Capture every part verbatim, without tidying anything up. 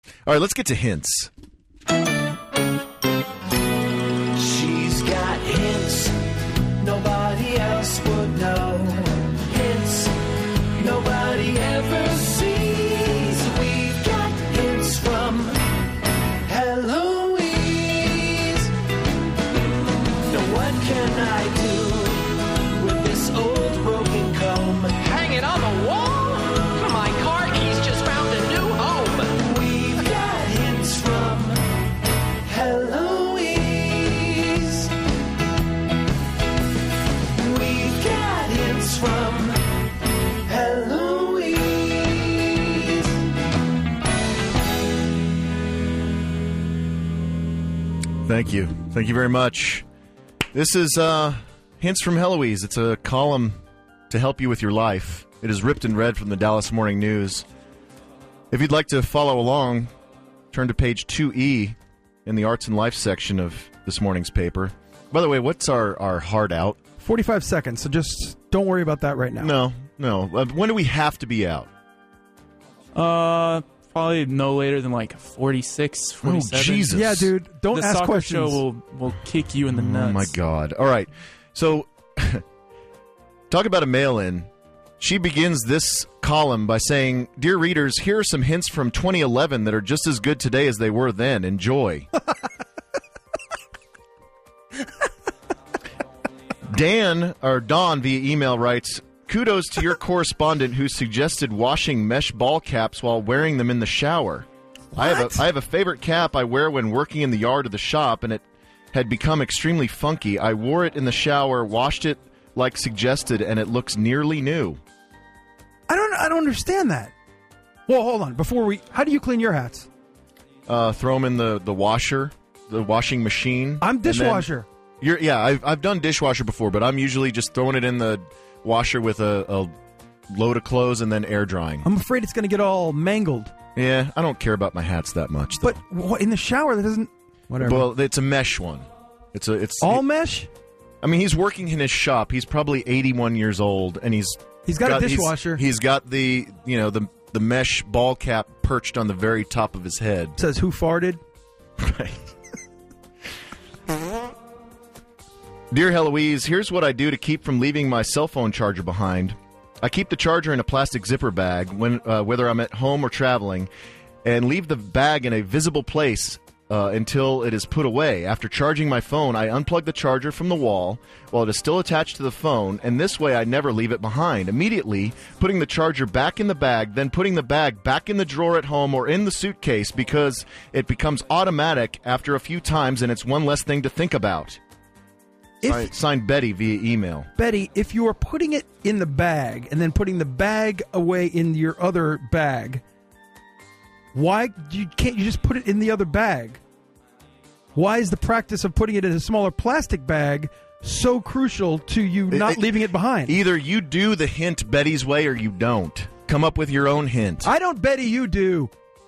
All right, let's get to hints. She's got hints nobody else would know. Hints nobody ever sees. We've got hints from Heloise. Now what can I do with this old broken comb? Hang it on the wall? My car keys just found a new home. We've got hints from Heloise. We've got hints from Heloise. Thank you. Thank you very much. This is uh, Hints from Heloise. It's a column to help you with your life. It is ripped and read from the Dallas Morning News. If you'd like to follow along, turn to page two E in the Arts and Life section of this morning's paper. By the way, what's our, our hard out? forty-five seconds, so just don't worry about that right now. No, no. Uh, when do we have to be out? Uh, probably no later than like forty-six, forty-seven. Oh, Jesus. Yeah, dude, don't the ask soccer questions. show will, will kick you in the nuts. Oh, my God. All right. So, talk about a mail-in. She begins this column by saying, "Dear readers, here are some hints from twenty eleven that are just as good today as they were then. Enjoy." Dan, or Don via email writes, "Kudos to your correspondent who suggested washing mesh ball caps while wearing them in the shower. I have a I have a favorite cap I wear when working in the yard or the shop, and it had become extremely funky. I wore it in the shower, washed it like suggested, and it looks nearly new." I don't. I don't understand that. Well, hold on. Before we, how do you clean your hats? Uh, throw them in the, the washer, the washing machine. I'm and then- dishwasher. You're, yeah, I've, I've done dishwasher before, but I'm usually just throwing it in the washer with a, a load of clothes and then air drying. I'm afraid it's going to get all mangled. Yeah, I don't care about my hats that much, though. But what, in the shower, that doesn't. Whatever. Well, it's a mesh one. It's a it's all it- mesh. I mean, he's working in his shop. He's probably eighty-one years old, and he's He's got, a dishwasher. He's, he's got the you know the the mesh ball cap perched on the very top of his head. Says who farted. Right. Dear Heloise, here's what I do to keep from leaving my cell phone charger behind. I keep the charger in a plastic zipper bag, when uh, whether I'm at home or traveling, and leave the bag in a visible place uh, until it is put away. After charging my phone, I unplug the charger from the wall while it is still attached to the phone, and this way I never leave it behind. Immediately putting the charger back in the bag, then putting the bag back in the drawer at home or in the suitcase, because it becomes automatic after a few times and it's one less thing to think about. If, Signed, signed Betty via email. Betty, if you are putting it in the bag and then putting the bag away in your other bag, why you can't you just put it in the other bag? Why is the practice of putting it in a smaller plastic bag so crucial to you not it, leaving it behind? Either you do the hint Betty's way or you don't. Come up with your own hint. I don't, Betty, you do.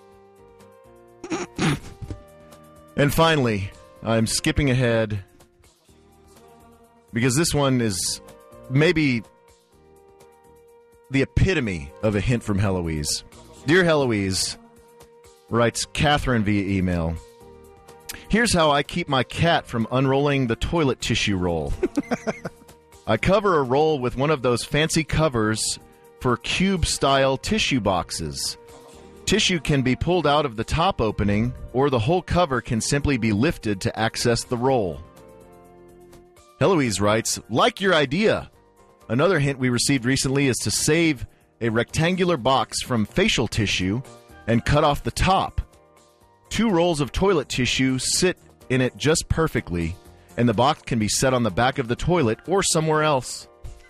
And finally, I'm skipping ahead because this one is maybe the epitome of a hint from Heloise. Dear Heloise, writes Catherine via email, here's how I keep my cat from unrolling the toilet tissue roll. I cover a roll with one of those fancy covers for cube-style tissue boxes. Tissue can be pulled out of the top opening, or the whole cover can simply be lifted to access the roll. Heloise writes, like your idea. Another hint we received recently is to save a rectangular box from facial tissue and cut off the top. Two rolls of toilet tissue sit in it just perfectly, and the box can be set on the back of the toilet or somewhere else.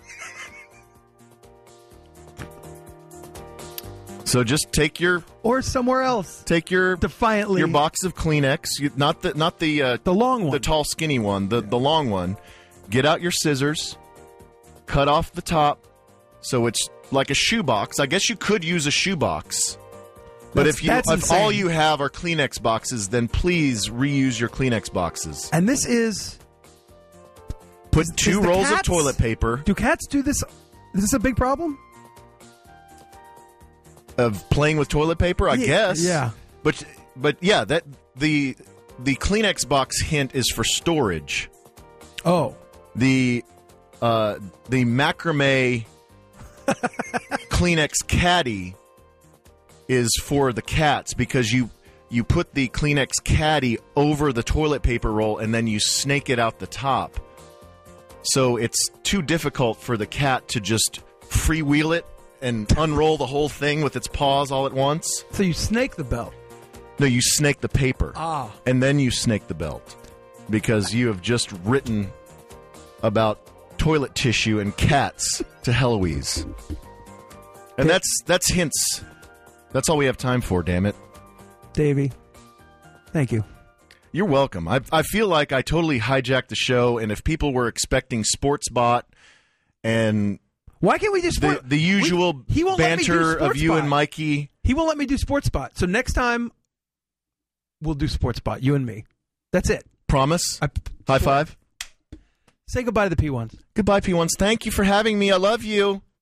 So just take your or somewhere else. Take your defiantly your box of Kleenex, you, not the not the uh, the long one, the tall skinny one, the the long one. Get out your scissors, cut off the top, so it's like a shoebox. I guess you could use a shoebox, but That's- if you that's if insane. all you have are Kleenex boxes, then please reuse your Kleenex boxes. And this is Put is- two is the rolls cats- of toilet paper. Do cats do this? Is this a big problem? Of playing with toilet paper, I Yeah, guess. yeah. But but yeah, that the the Kleenex box hint is for storage. Oh. The uh, the macrame Kleenex caddy is for the cats because you you put the Kleenex caddy over the toilet paper roll and then you snake it out the top. So it's too difficult for the cat to just freewheel it and unroll the whole thing with its paws all at once. So you snake the belt. No, you snake the paper. Ah. And then you snake the belt because you have just written about toilet tissue and cats to Heloise. And that's that's hints. That's all we have time for, damn it. Davey, thank you. You're welcome. I I feel like I totally hijacked the show, and if people were expecting SportsBot and Why can't we do sport? the, the usual We- he won't let me do banter of you SportsBot. and Mikey, He won't let me do SportsBot. So next time, we'll do SportsBot, you and me. That's it. promise? I, High five? Say goodbye to the P ones. Goodbye, P ones. Thank you for having me. I love you.